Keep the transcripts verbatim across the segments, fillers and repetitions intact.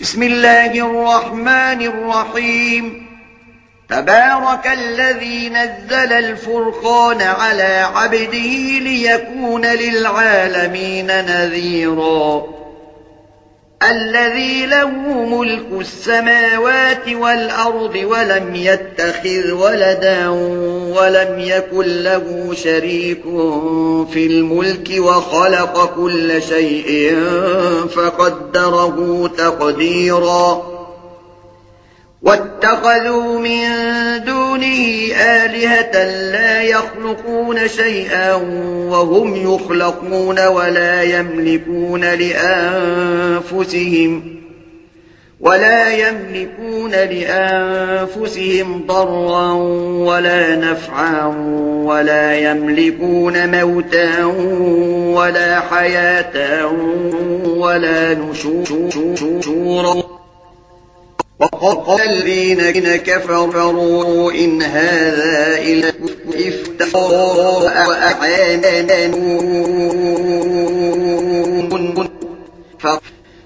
بسم الله الرحمن الرحيم. تبارك الذي نزل الفرقان على عبده ليكون للعالمين نذيرا. الذي له ملك السماوات والأرض ولم يتخذ ولدا ولم يكن له شريك في الملك وخلق كل شيء فقدره تقديرا. واتخذوا من دونه آلهة لا يخلقون شيئا وهم يخلقون ولا يملكون لأنفسهم ولا يملكون لأنفسهم ضرا ولا نفعا ولا يملكون موتا ولا حياة ولا نشورا. وقال الذين كفروا إن هذا إلا افتراء وأعانون فقد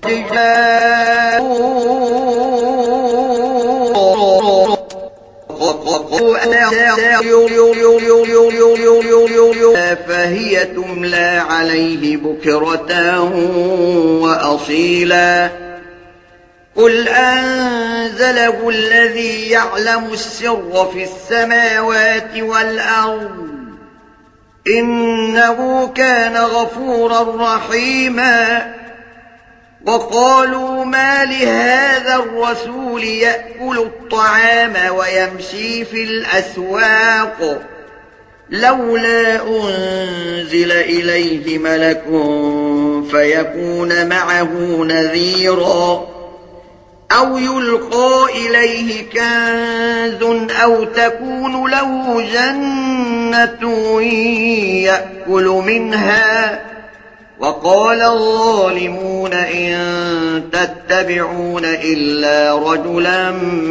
جاءوا فهي تملى عليه بكرة وأصيلا. قل أنزله الذي يعلم السر في السماوات والأرض إنه كان غفورا رحيما. وقالوا ما لهذا الرسول يأكل الطعام ويمشي في الأسواق لولا أنزل إليه ملك فيكون معه نذيرا أو يلقى إليه كنز أو تكون له جنة يأكل منها. وقال الظالمون إن تتبعون إلا رجلا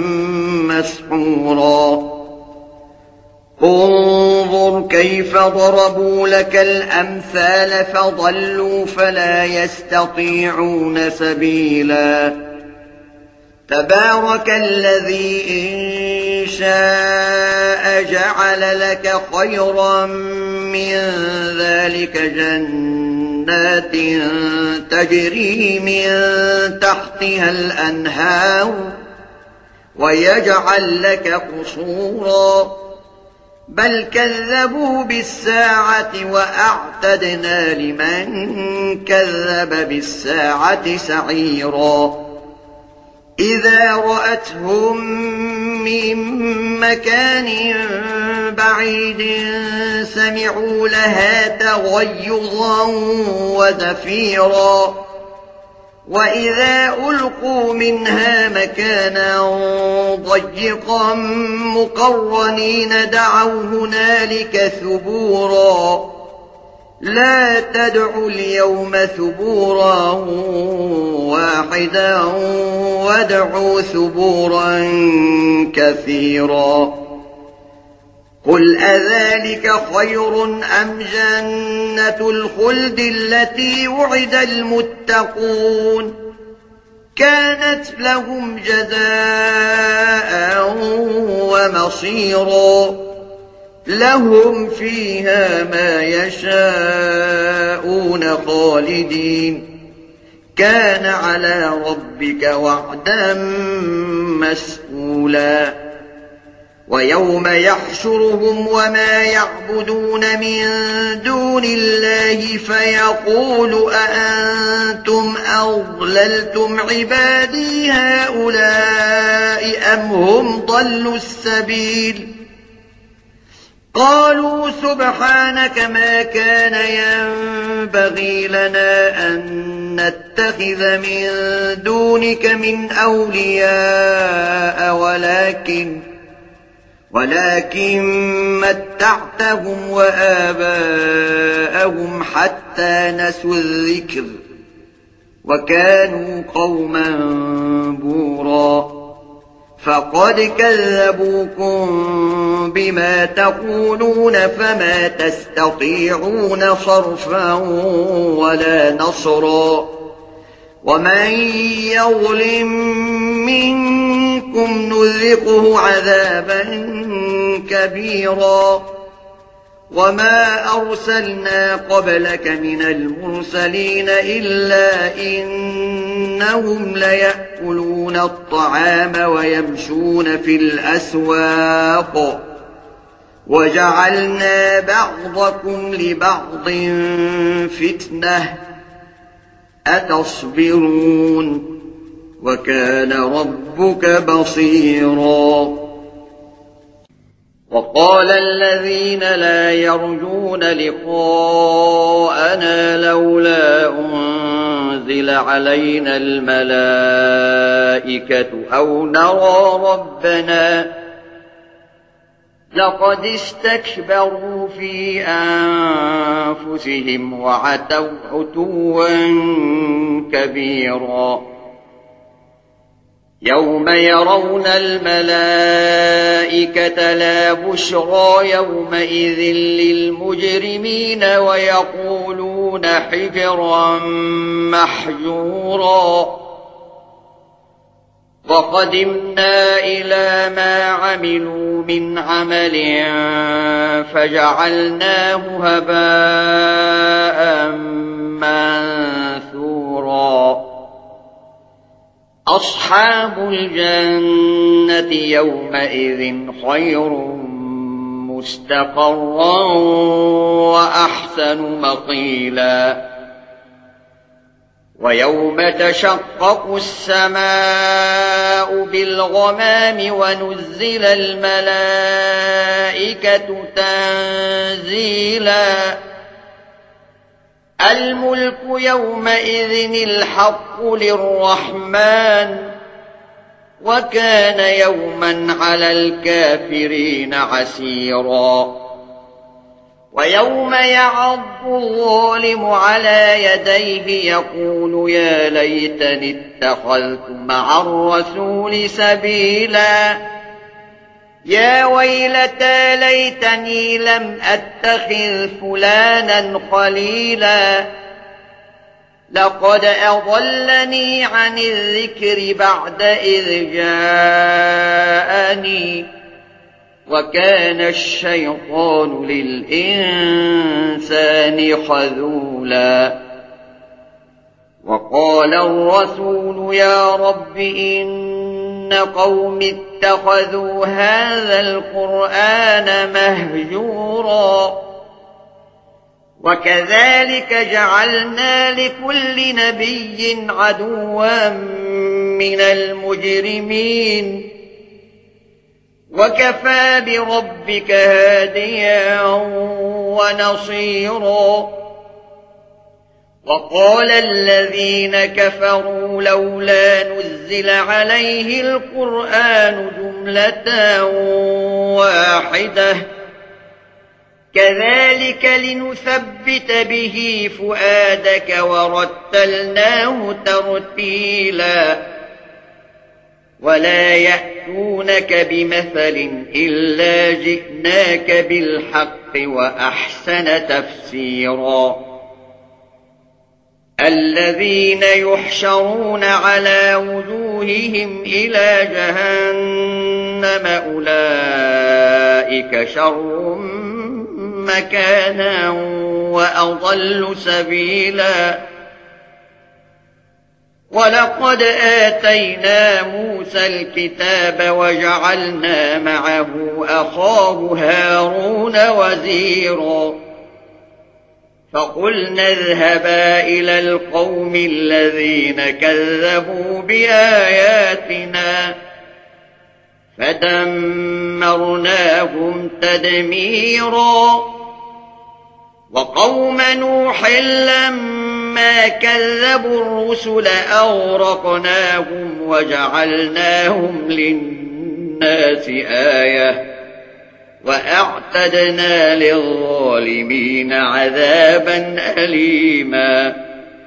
مسحورا. انظر كيف ضربوا لك الأمثال فضلوا فلا يستطيعون سبيلا. تبارك الذي إن شاء جعل لك خيرا من ذلك جنات تجري من تحتها الأنهار ويجعل لك قصورا. بل كذبوا بالساعة وأعتدنا لمن كذب بالساعة سعيرا. إذا رأتهم من مكان بعيد سمعوا لها تغيظا وزفيرا. وإذا ألقوا منها مكانا ضيقا مقرنين دعوا هنالك ثبورا. لا تدعوا اليوم ثبورا واحدا وادعوا ثبورا كثيرا. قل أذلك خير أم جنة الخلد التي وعد المتقون كانت لهم جزاء ومصيرا. لهم فيها ما يشاءون خالدين كان على ربك وعدا مسئولا. ويوم يحشرهم وما يعبدون من دون الله فيقول أأنتم أضللتم عبادي هؤلاء أم هم ضلوا السبيل. قالوا سبحانك ما كان ينبغي لنا أن نتخذ من دونك من أولياء ولكن ولكن متعتهم وآباءهم حتى نسوا الذكر وكانوا قوما بورا. فقد كذبوكم بما تقولون فما تستطيعون صرفا ولا نصرا ومن يظلم منكم نذقه عذابا كبيرا وما أرسلنا قبلك من المرسلين إلا إنهم ليأكلون الطعام ويمشون في الأسواق وجعلنا بعضكم لبعض فتنة أتصبرون وكان ربك بصيرا وقال الذين لا يرجون لقاءنا لولا أنزل علينا الملائكة أو نرى ربنا لقد استكبروا في أنفسهم وعتوا عتوا كبيرا يوم يرون الملائكة لا بشرى يومئذ للمجرمين ويقولون حجرا محجورا وقدمنا إلى ما عملوا من عمل فجعلناه هباء منثورا أصحاب الجنة يومئذ خير مستقرا وأحسن مقيلا ويوم تشقق السماء بالغمام ونزل الملائكة تنزيلا الملك يومئذ الحق للرحمن وكان يوما على الكافرين عسيرا ويوم يعض الظالم على يديه يقول يا ليتني اتخذت مع الرسول سبيلا يا ويلتى ليتني لم أتخذ فلانا خليلا لقد أضلني عن الذكر بعد إذ جاءني وكان الشيطان للإنسان خذولا وقال الرسول يا رب إن قوم اتخذوا هذا القرآن مهجورا وكذلك جعلنا لكل نبي عدوا من المجرمين وكفى بربك هاديا ونصيرا وقال الذين كفروا لولا نزل عليه القرآن جملة واحدة كذلك لنثبت به فؤادك ورتلناه ترتيلا ولا يأتونك بمثل إلا جئناك بالحق وأحسن تفسيرا الذين يحشرون على وجوههم إلى جهنم أولئك شر مكانا وأضل سبيلا ولقد آتينا موسى الكتاب وجعلنا معه أخاه هارون وزيرا فقلنا اذهبا إلى القوم الذين كذبوا بآياتنا فدمرناهم تدميرا وقوم نوح لما كذبوا الرسل أغرقناهم وجعلناهم للناس آية وأعتدنا للظالمين عذابا أليما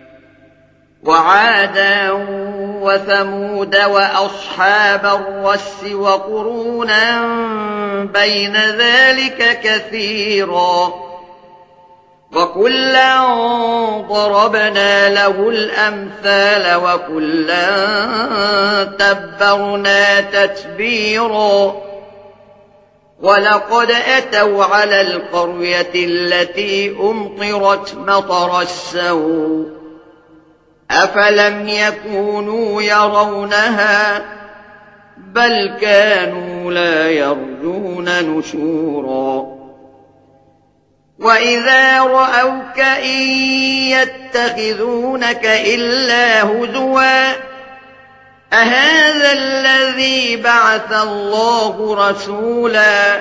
وعادا وثمود وأصحاب الرس وقرونا بين ذلك كثيرا وكلا ضربنا له الأمثال وكلا تبرنا تتبيرا ولقد أتوا على القرية التي أمطرت مطر السوء أفلم يكونوا يرونها بل كانوا لا يرجون نشورا وإذا رأوك إن يتخذونك إلا هزوا أهذا الذي بعث الله رسولا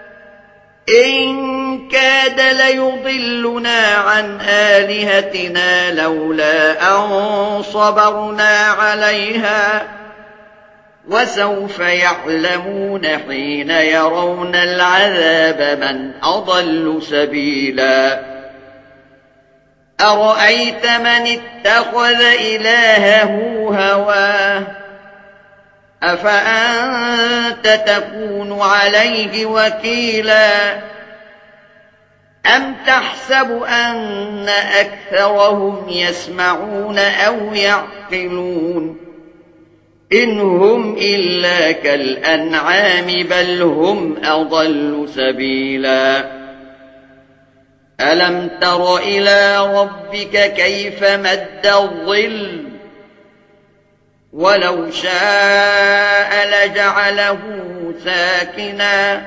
إن كاد ليضلنا عن آلهتنا لولا أن صبرنا عليها وسوف يعلمون حين يرون العذاب من أضل سبيلا أرأيت من اتخذ إلهه هواه أفأنت تكون عليه وكيلا أم تحسب أن أكثرهم يسمعون أو يعقلون إن هم إلا كالأنعام بل هم أضل سبيلا ألم تر إلى ربك كيف مد الظل ولو شاء لجعله ساكنا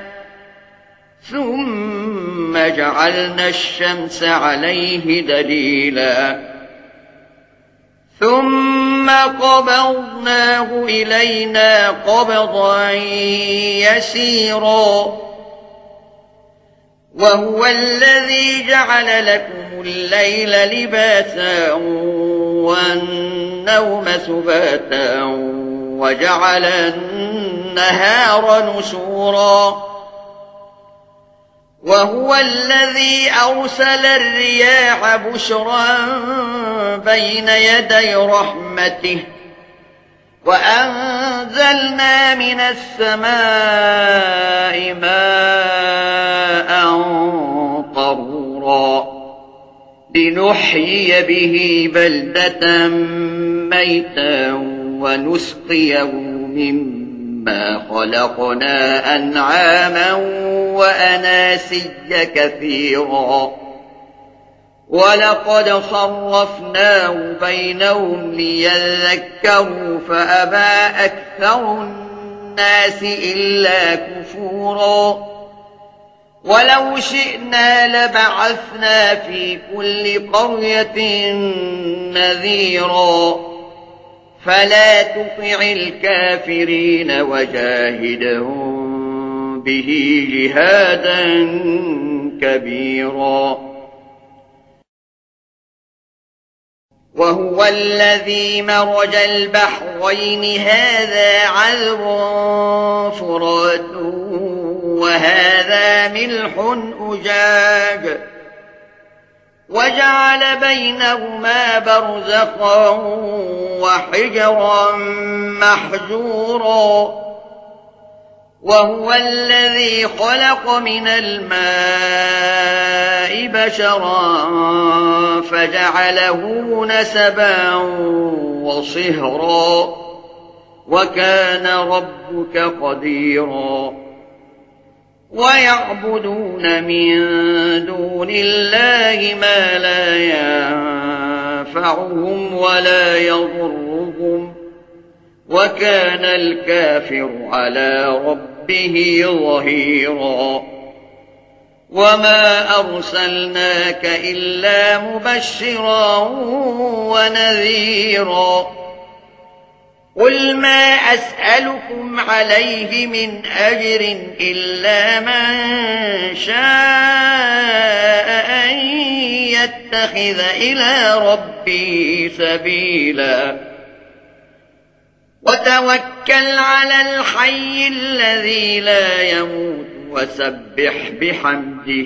ثم جعلنا الشمس عليه دليلا ثم قبضناه إلينا قبضا يسيرا وهو الذي جعل لكم الليل لباسا والنوم سباتا وجعل النهار نشورا وهو الذي أرسل الرياح بشرا بين يدي رحمته وأنزلنا من السماء ماء طهورا لنحيي به بلدة ميتا ونسقيه مما خلقنا أنعاما وأناسيا كثيرا ولقد صرفناه بينهم ليذكروا فأبى أكثر الناس إلا كفورا ولو شئنا لبعثنا في كل قرية نذيرا فلا تطع الكافرين وجاهدهم به جهادا كبيرا وهو الذي مرج البحرين هذا عذب فرات وهذا ملح أجاج وجعل بينهما برزخا وحجرا محجورا وهو الذي خلق من الماء بشرا فجعله نسبا وصهرا وكان ربك قديرا ويعبدون من دون الله ما لا ينفعهم ولا يضرهم وكان الكافر على ربه ظهيرا وما أرسلناك إلا مبشرا ونذيرا قل ما أسألكم عليه من أجر إلا من شاء أن يتخذ إلى ربه سبيلا وتوكل على الحي الذي لا يموت وسبح بحمده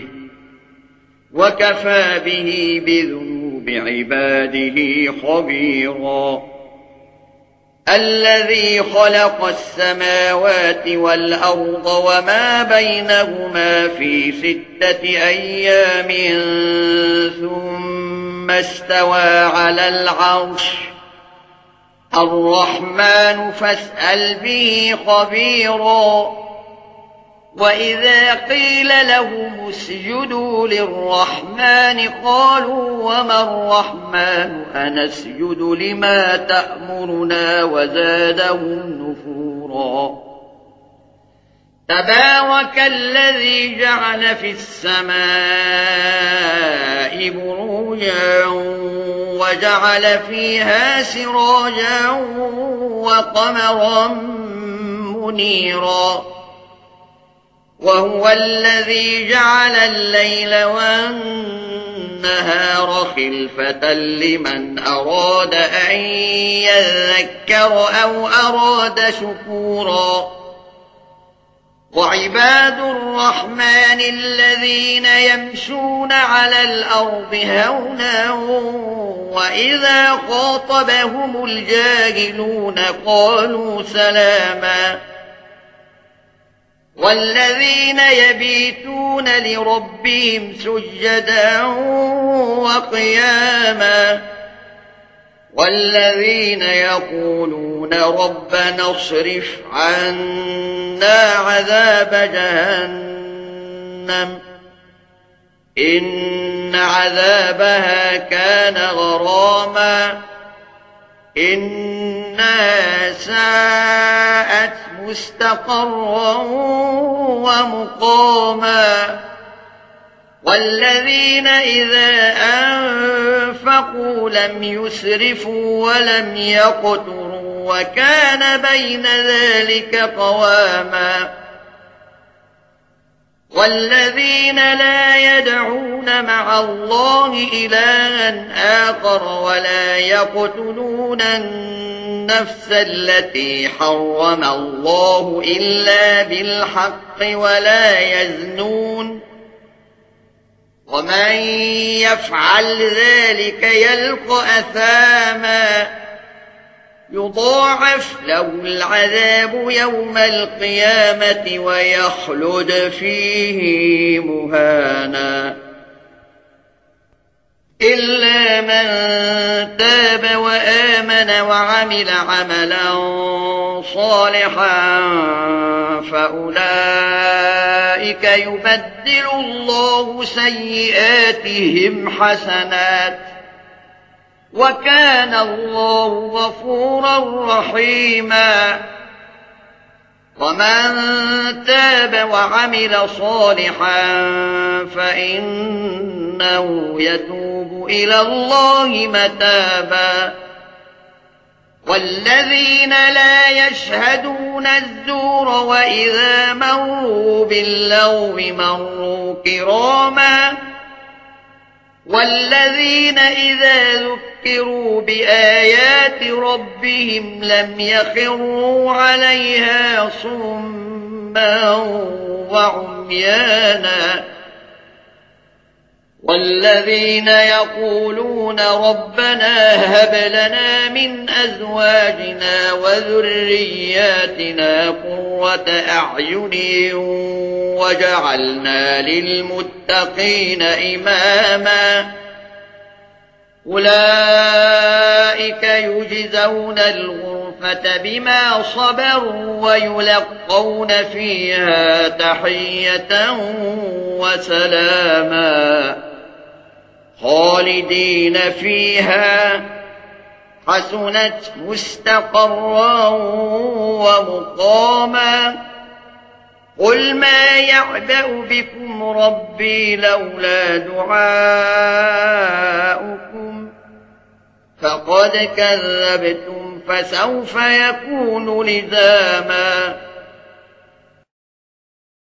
وكفى به بذنوب عباده خبيرا الذي خلق السماوات والأرض وما بينهما في ستة أيام ثم استوى على العرش الرحمن فاسأل به خبيرا. وإذا قيل لهم اسجدوا للرحمن قالوا وما الرحمن أنسجد لما تأمرنا وزادهم نفورا. تبارك الذي جعل في السماء بروجا وجعل فيها سراجا وقمرا منيرا. وهو الذي جعل الليل والنهار خلفة لمن أراد أن يذكر أو أراد شكورا. وعباد الرحمن الذين يمشون على الأرض هونا وإذا خاطبهم الجاهلون قالوا سلاما. والذين يبيتون لربهم سجدا وقياما. والذين يقولون ربنا اصرف عنا عذاب جهنم إن عذابها كان غراما إنها ساءت مستقرا ومقاما. والذين إذا أنفقوا لم يسرفوا ولم يقتروا وكان بين ذلك قواما. والذين لا يدعون مع الله إلها آخر ولا يقتلون النفس التي حرم الله إلا بالحق ولا يزنون ومن يفعل ذلك يلقى أثاما يضاعف له العذاب يوم القيامة ويخلد فيه مهانا. إلا من تاب وآمن وعمل عملا صالحا فأولئك يبدل الله سيئاتهم حسنات وكان الله غفورا رحيما. ومن تاب وعمل صالحا فإنه يتوب إلى الله متابا. والذين لا يشهدون الزور وإذا مروا باللغو مروا كراما. والذين إذا ذكروا بآيات ربهم لم يخروا عليها صما وعميانا. والذين يقولون ربنا هب لنا من أزواجنا وذرياتنا قرة أعين وجعلنا للمتقين إماما. أولئك يجزون الغرفة بما صبروا ويلقون فيها تحية وسلاما خالدين فيها حسنت مستقرا ومقاما. قل ما يعبأ بكم ربي لولا دعاؤكم فقد كذبتم فسوف يكون لزاما.